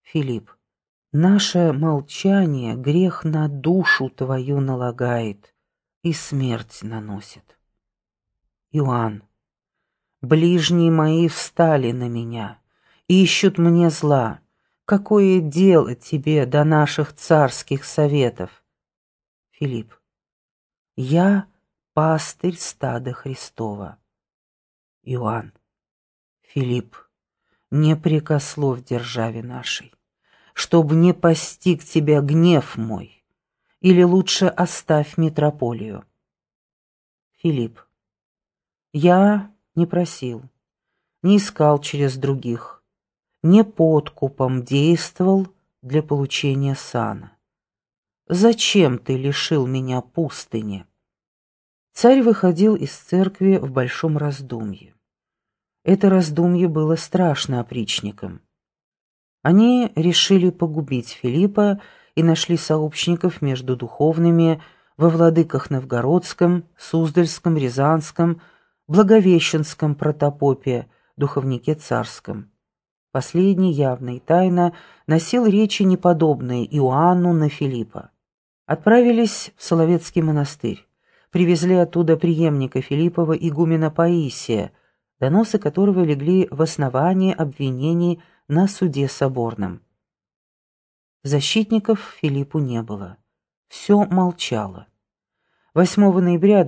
Филипп, наше молчание грех на душу твою налагает и смерть наносит. Иоанн, ближние мои встали на меня, ищут мне зла. Какое дело тебе до наших царских советов? Филипп, я пастырь стада Христова. Иоанн, Филипп, не прекословь державе нашей, чтоб не постиг тебя гнев мой, или лучше оставь митрополию. Филипп, я не просил, не искал через других, не подкупом действовал для получения сана. Зачем ты лишил меня пустыни? Царь выходил из церкви в большом раздумье. Это раздумье было страшно опричникам. Они решили погубить Филиппа и нашли сообщников между духовными во владыках Новгородском, Суздальском, Рязанском, Благовещенском протопопе, духовнике царском. Последний явно и тайно носил речи неподобные Иоанну на Филиппа. Отправились в Соловецкий монастырь, привезли оттуда преемника Филиппова игумена Паисия, доносы которого легли в основании обвинений на суде соборном. Защитников Филиппу не было. Все молчало. 8 ноября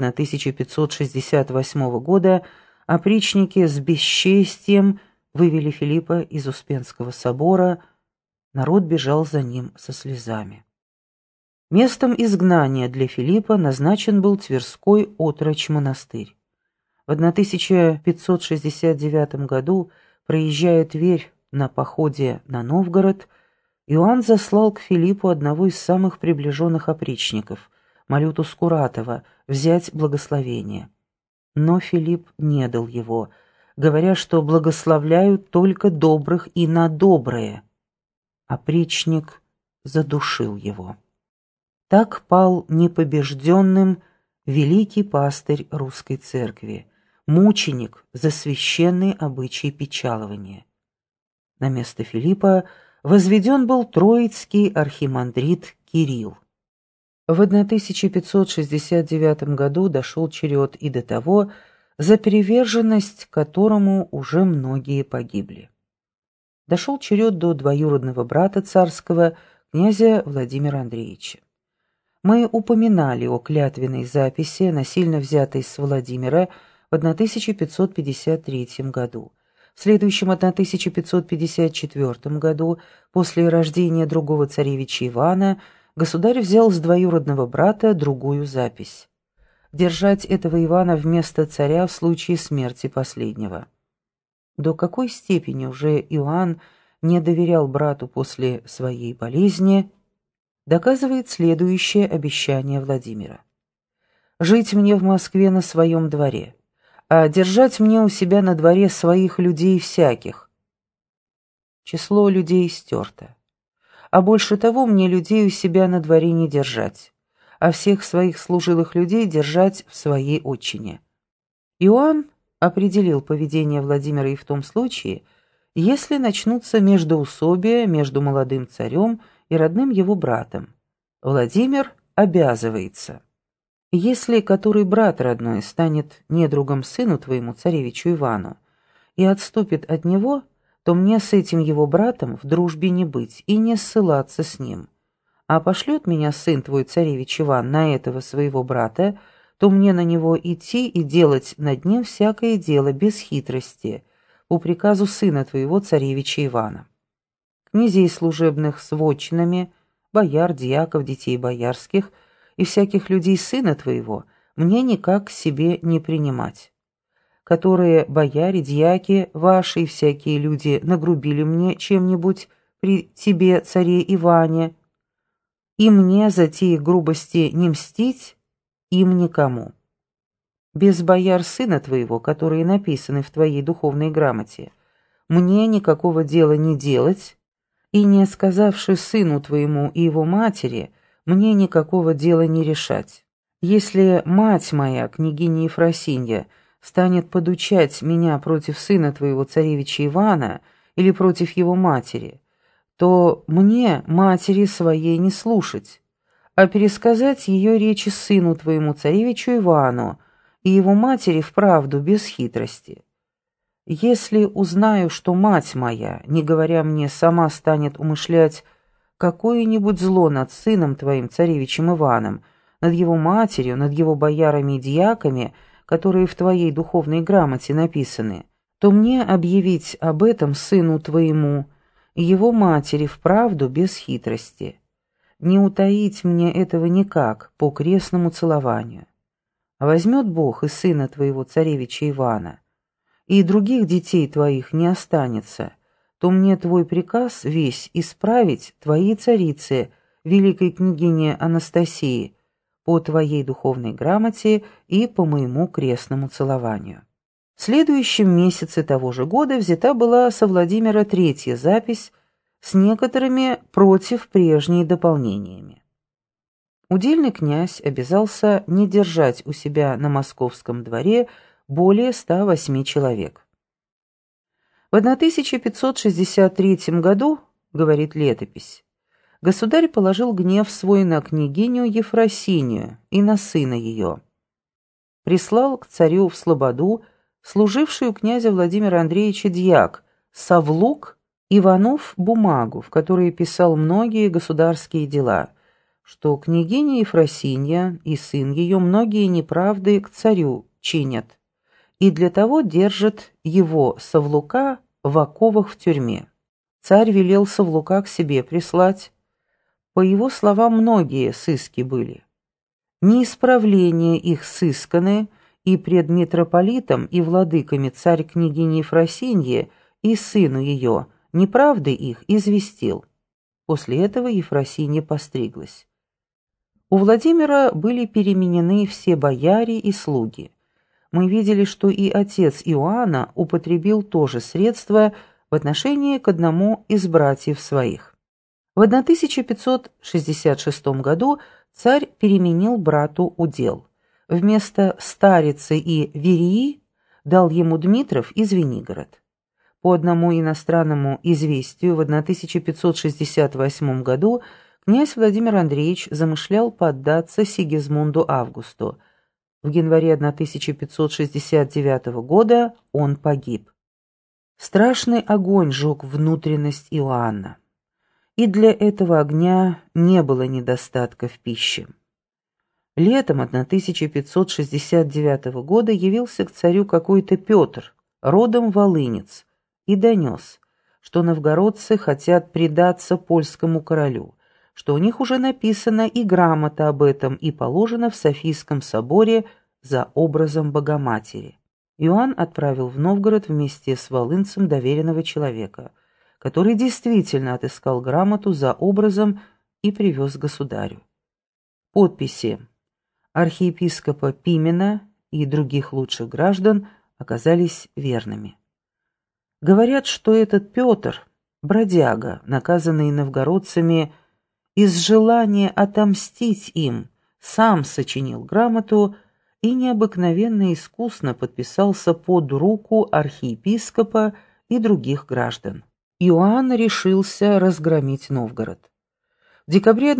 1568 года опричники с бесчестием вывели Филиппа из Успенского собора, народ бежал за ним со слезами. Местом изгнания для Филиппа назначен был Тверской отрочь монастырь. В 1569 году, проезжая Тверь на походе на Новгород, Иоанн заслал к Филиппу одного из самых приближенных опричников, Малюту Скуратова, взять благословение. Но Филипп не дал его, говоря, что благословляют только добрых и на доброе. Опричник задушил его. Так пал непобежденным великий пастырь русской церкви, мученик за священные обычаи печалования. На место Филиппа возведен был троицкий архимандрит Кирилл. В 1569 году дошел черед и до того, за приверженность которому уже многие погибли. Дошел черед до двоюродного брата царского, князя Владимира Андреевича. Мы упоминали о клятвенной записи, насильно взятой с Владимира в 1553 году. В следующем 1554 году, после рождения другого царевича Ивана, государь взял с двоюродного брата другую запись. Держать этого Ивана вместо царя в случае смерти последнего. До какой степени уже Иоанн не доверял брату после своей болезни, доказывает следующее обещание Владимира. «Жить мне в Москве на своем дворе, а держать мне у себя на дворе своих людей всяких». Число людей стерто. А больше того, мне людей у себя на дворе не держать, а всех своих служилых людей держать в своей отчине. Иоанн определил поведение Владимира и в том случае, если начнутся междоусобия между молодым царем и родным его братом. Владимир обязывается. Если который брат родной станет недругом сыну твоему, царевичу Ивану, и отступит от него, то мне с этим его братом в дружбе не быть и не ссылаться с ним. А пошлет меня сын твой, царевич Иван, на этого своего брата, то мне на него идти и делать над ним всякое дело без хитрости, по приказу сына твоего, царевича Ивана. Князей служебных с вотчинами, бояр, дьяков, детей боярских и всяких людей сына твоего мне никак к себе не принимать. Которые бояре, дьяки, ваши и всякие люди нагрубили мне чем-нибудь при тебе, царе Иване, и мне за те грубости не мстить им никому. Без бояр сына твоего, которые написаны в твоей духовной грамоте, мне никакого дела не делать, и не сказавши сыну твоему и его матери, мне никакого дела не решать. Если мать моя, княгиня Ефросинья, станет подучать меня против сына твоего, царевича Ивана, или против его матери, то мне, матери своей, не слушать, а пересказать ее речи сыну твоему, царевичу Ивану, и его матери вправду без хитрости. Если узнаю, что мать моя, не говоря мне, сама станет умышлять какое-нибудь зло над сыном твоим, царевичем Иваном, над его матерью, над его боярами и дьяками, которые в твоей духовной грамоте написаны, то мне объявить об этом сыну твоему и его матери вправду без хитрости. Не утаить мне этого никак по крестному целованию. А возьмет Бог и сына твоего, царевича Ивана, и других детей твоих не останется, то мне твой приказ весь исправить твоей царице, великой княгине Анастасии, по твоей духовной грамоте и по моему крестному целованию. В следующем месяце того же года взята была со Владимира третья запись с некоторыми против прежней дополнениями. Удельный князь обязался не держать у себя на московском дворе более 108 человек. В 1563 году, говорит летопись, государь положил гнев свой на княгиню Ефросинию и на сына ее. Прислал к царю в слободу служивший у князя Владимира Андреевича дьяк Савлук Иванов бумагу, в которой писал многие государские дела, что княгиня Ефросинья и сын ее многие неправды к царю чинят, и для того держат его, Савлука, в оковах в тюрьме. Царь велел Савлука к себе прислать. По его словам, многие сыски были. Неисправление их сысканы, и пред митрополитом и владыками царь княгини Ефросинье и сыну ее неправды их известил. После этого Ефросинья постриглась. У Владимира были переменены все бояре и слуги. Мы видели, что и отец Иоанна употребил то же средство в отношении к одному из братьев своих. В 1566 году царь переменил брату удел. Вместо Старицы и Верии дал ему Дмитров и Звенигород. По одному иностранному известию в 1568 году князь Владимир Андреевич замышлял поддаться Сигизмунду Августу. В январе 1569 года он погиб. Страшный огонь жег внутренность Иоанна, и для этого огня не было недостатка в пище. Летом 1569 года явился к царю какой-то Петр, родом волынец, и донес, что новгородцы хотят предаться польскому королю, что у них уже написана и грамота об этом и положена в Софийском соборе за образом Богоматери. Иоанн отправил в Новгород вместе с волынцем доверенного человека, который действительно отыскал грамоту за образом и привез государю. Подписи архиепископа Пимена и других лучших граждан оказались верными. Говорят, что этот Петр, бродяга, наказанный новгородцами из желания отомстить им, сам сочинил грамоту и необыкновенно искусно подписался под руку архиепископа и других граждан. Иоанн решился разгромить Новгород. В декабре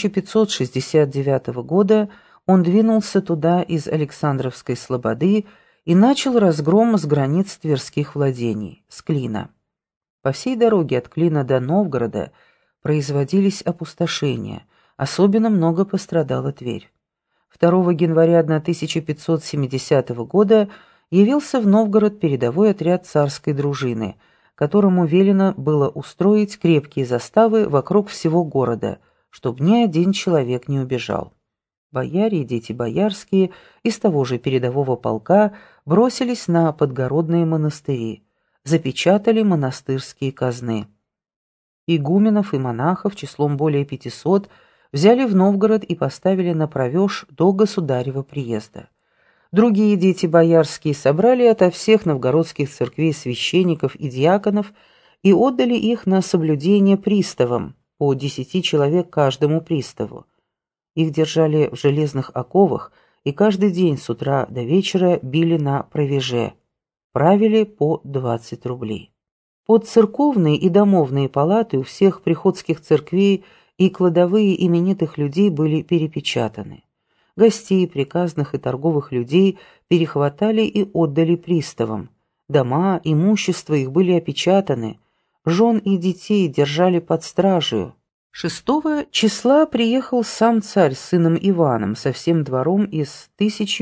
1569 года он двинулся туда из Александровской слободы и начал разгром с границ тверских владений, с Клина. По всей дороге от Клина до Новгорода производились опустошения, особенно много пострадала Тверь. 2 января 1570 года явился в Новгород передовой отряд царской дружины, которому велено было устроить крепкие заставы вокруг всего города, чтобы ни один человек не убежал. Бояре и дети боярские из того же передового полка бросились на подгородные монастыри, запечатали монастырские казны. Игуменов и монахов числом более 500 взяли в Новгород и поставили на провеж до государева приезда. Другие дети боярские собрали ото всех новгородских церквей священников и диаконов и отдали их на соблюдение приставам, по 10 человек каждому приставу. Их держали в железных оковах и каждый день с утра до вечера били на провеже, правили по 20 рублей. Под церковные и домовные палаты у всех приходских церквей и кладовые именитых людей были перепечатаны. Гостей, приказных и торговых людей перехватали и отдали приставам. Дома, имущество их были опечатаны, жен и детей держали под стражей. 6 числа приехал сам царь с сыном Иваном со всем двором и с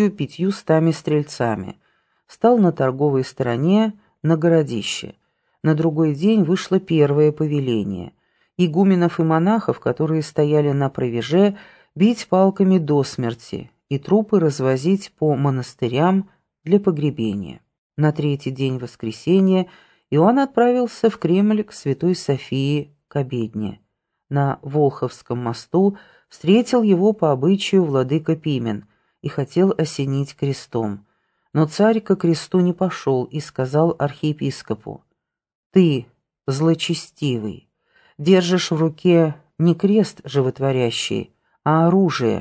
1500 стрельцами. Стал на торговой стороне на городище. На другой день вышло первое повеление. Игуменов и монахов, которые стояли на провеже, бить палками до смерти и трупы развозить по монастырям для погребения. На третий день воскресенья Иоанн отправился в Кремль к Святой Софии к обедне. На Волховском мосту встретил его по обычаю владыка Пимен и хотел осенить крестом. Но царь ко кресту не пошел и сказал архиепископу: «Ты, злочестивый, держишь в руке не крест животворящий, а оружие.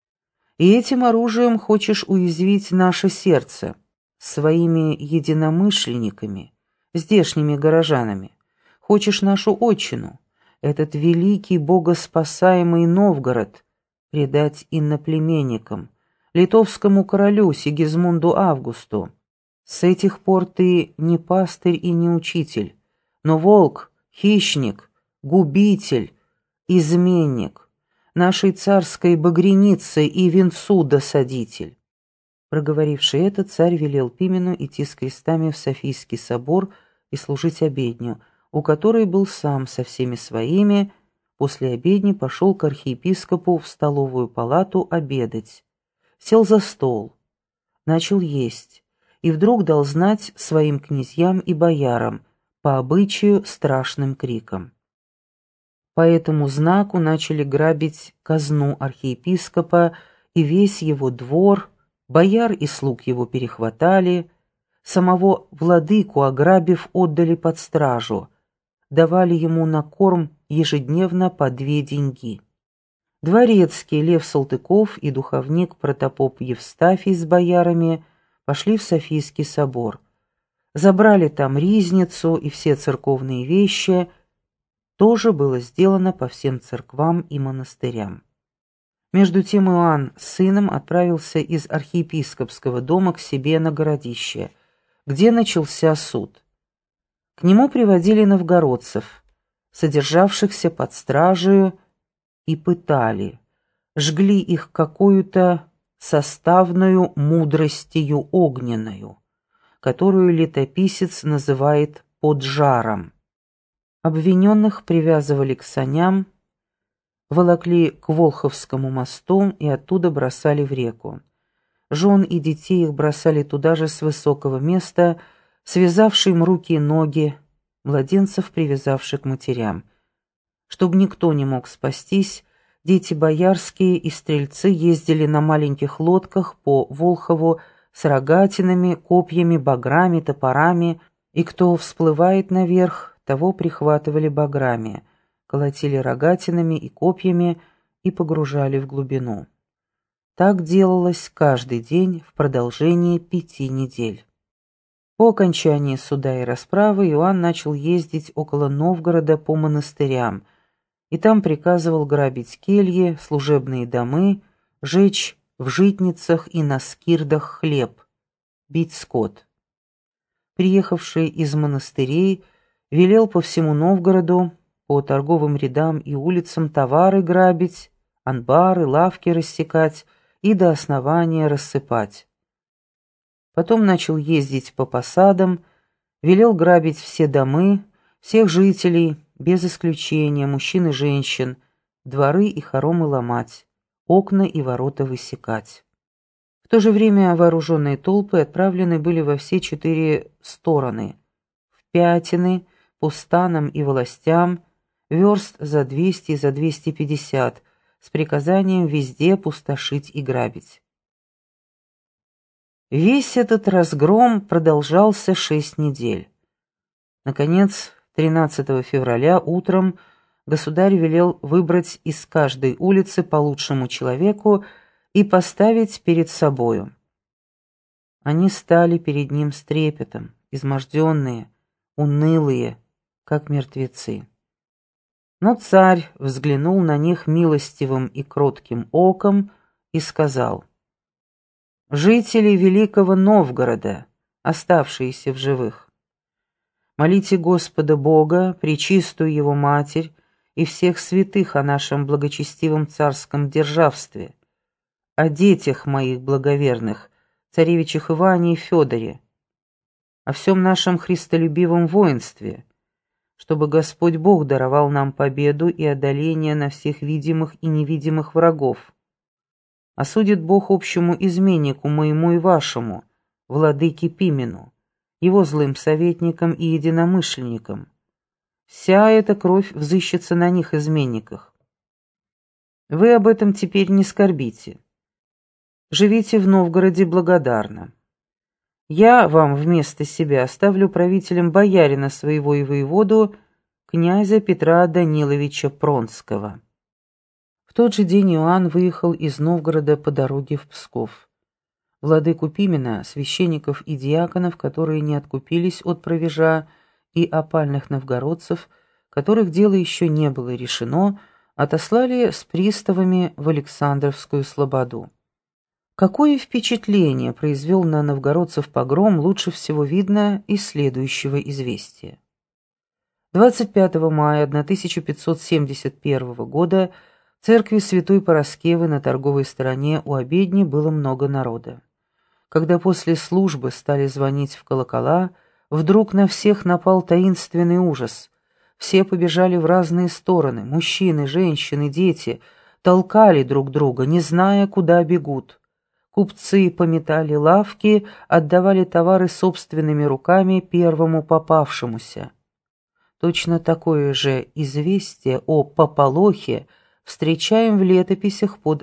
И этим оружием хочешь уязвить наше сердце своими единомышленниками, здешними горожанами. Хочешь нашу отчину, этот великий богоспасаемый Новгород, предать иноплеменникам, литовскому королю Сигизмунду Августу. С этих пор ты не пастырь и не учитель, но волк, хищник, губитель, изменник, нашей царской багряницы и венцу досадитель». Проговоривший это, царь велел Пимену идти с крестами в Софийский собор и служить обедню, у которой был сам со всеми своими. После обедни пошел к архиепископу в столовую палату обедать. Сел за стол, начал есть, и вдруг дал знать своим князьям и боярам, по обычаю страшным криком. По этому знаку начали грабить казну архиепископа и весь его двор, бояр и слуг его перехватали, самого владыку, ограбив, отдали под стражу, давали ему на корм ежедневно по 2 деньги. Дворецкий Лев Салтыков и духовник протопоп Евстафий с боярами пошли в Софийский собор. Забрали там ризницу и все церковные вещи. Тоже было сделано по всем церквам и монастырям. Между тем Иоанн с сыном отправился из архиепископского дома к себе на городище, где начался суд. К нему приводили новгородцев, содержавшихся под стражею, и пытали, жгли их какую-то составную мудростью огненную, которую летописец называет поджаром. Обвиненных привязывали к саням, волокли к Волховскому мосту и оттуда бросали в реку. Жен и детей их бросали туда же с высокого места, связавши им руки и ноги, младенцев привязавши к матерям. Чтобы никто не мог спастись, дети боярские и стрельцы ездили на маленьких лодках по Волхову с рогатинами, копьями, баграми, топорами, и кто всплывает наверх, того прихватывали баграми, колотили рогатинами и копьями и погружали в глубину. Так делалось каждый день в продолжении 5 недель. По окончании суда и расправы Иоанн начал ездить около Новгорода по монастырям, и там приказывал грабить кельи, служебные домы, жечь в житницах и на скирдах хлеб, бить скот. Приехавший из монастырей велел по всему Новгороду, по торговым рядам и улицам товары грабить, анбары, лавки рассекать и до основания рассыпать. Потом начал ездить по посадам, велел грабить все домы, всех жителей, без исключения, мужчин и женщин, дворы и хоромы ломать, окна и ворота высекать. В то же время вооруженные толпы отправлены были во все 4 стороны, в Пятины, по станам и властям, верст за 200 и за 250, с приказанием везде пустошить и грабить. Весь этот разгром продолжался 6 недель. Наконец, 13 февраля утром государь велел выбрать из каждой улицы по лучшему человеку и поставить перед собою. Они стали перед ним с трепетом, изможденные, унылые, как мертвецы. Но царь взглянул на них милостивым и кротким оком и сказал: «Жители Великого Новгорода, оставшиеся в живых, молите Господа Бога, пречистую Его Матерь и всех святых о нашем благочестивом царском державстве, о детях моих благоверных, царевичах Иване и Федоре, о всем нашем христолюбивом воинстве, чтобы Господь Бог даровал нам победу и одоление на всех видимых и невидимых врагов. Осудит Бог общему изменнику моему и вашему, владыке Пимену, его злым советникам и единомышленникам. Вся эта кровь взыщется на них, изменниках. Вы об этом теперь не скорбите. Живите в Новгороде благодарно. Я вам вместо себя оставлю правителем боярина своего и воеводу, князя Петра Даниловича Пронского». В тот же день Иоанн выехал из Новгорода по дороге в Псков. Владыку Пимена, священников и диаконов, которые не откупились от провежа, и опальных новгородцев, которых дело еще не было решено, отослали с приставами в Александровскую слободу. Какое впечатление произвел на новгородцев погром, лучше всего видно из следующего известия. 25 мая 1571 года в церкви Святой Параскевы на торговой стороне у обедни было много народа. Когда после службы стали звонить в колокола, вдруг на всех напал таинственный ужас. Все побежали в разные стороны, мужчины, женщины, дети, толкали друг друга, не зная, куда бегут. Купцы пометали лавки, отдавали товары собственными руками первому попавшемуся. Точно такое же известие о пополохе встречаем в летописях под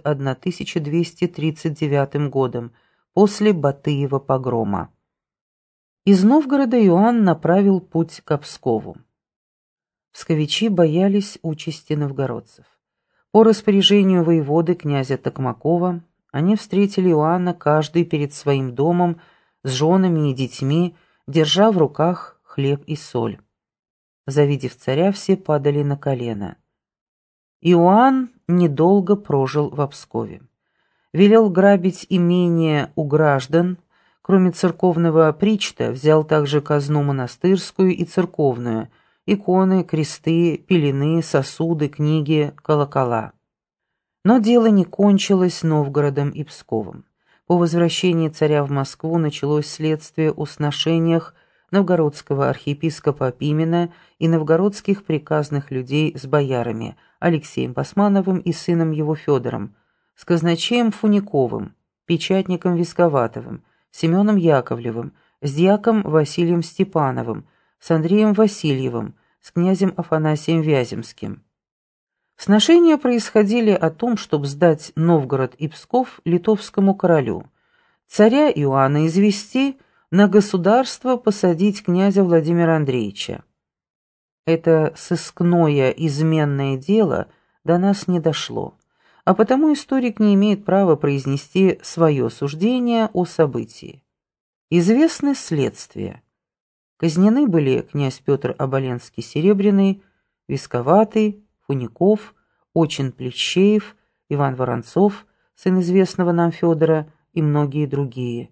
1239 годом, после Батыева погрома. Из Новгорода Иоанн направил путь к Пскову. Псковичи боялись участи новгородцев. По распоряжению воеводы князя Токмакова они встретили Иоанна каждый перед своим домом с женами и детьми, держа в руках хлеб и соль. Завидев царя, все падали на колено. Иоанн недолго прожил в Пскове. Велел грабить имение у граждан, кроме церковного причта, взял также казну монастырскую и церковную, иконы, кресты, пелены, сосуды, книги, колокола. Но дело не кончилось Новгородом и Псковом. По возвращении царя в Москву началось следствие о сношениях новгородского архиепископа Пимена и новгородских приказных людей с боярами Алексеем Басмановым и сыном его Федором, с казначеем Фуниковым, печатником Висковатовым, Семеном Яковлевым, с дьяком Василием Степановым, с Андреем Васильевым, с князем Афанасием Вяземским. Сношения происходили о том, чтобы сдать Новгород и Псков литовскому королю, царя Иоанна извести, на государство посадить князя Владимира Андреевича. Это сыскное изменное дело до нас не дошло, а потому историк не имеет права произнести свое суждение о событии. Известны следствия. Казнены были князь Петр Оболенский-Серебряный, Висковатый, Фуников, Очин Плещеев, Иван Воронцов, сын известного нам Федора, и многие другие.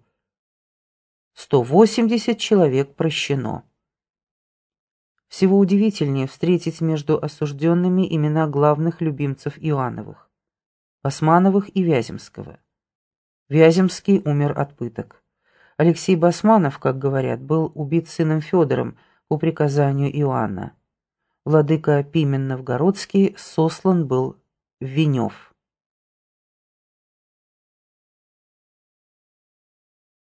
180 человек прощено. Всего удивительнее встретить между осужденными имена главных любимцев Иоанновых – Басмановых и Вяземского. Вяземский умер от пыток. Алексей Басманов, как говорят, был убит сыном Федором по приказанию Иоанна. Владыка Пимен Новгородский сослан был в Венев.